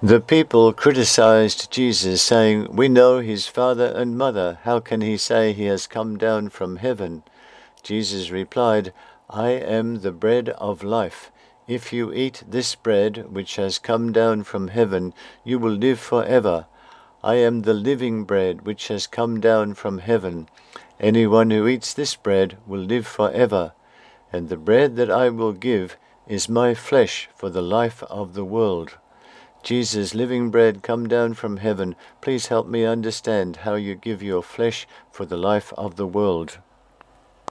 The people criticized Jesus, saying, "We know his father and mother. How can he say he has come down from heaven?" Jesus replied, "I am the bread of life. If you eat this bread which has come down from heaven, you will live forever. I am the living bread which has come down from heaven. Anyone who eats this bread will live forever. And the bread that I will give is my flesh for the life of the world." Jesus, living bread, come down from heaven, please help me understand how you give your flesh for the life of the world.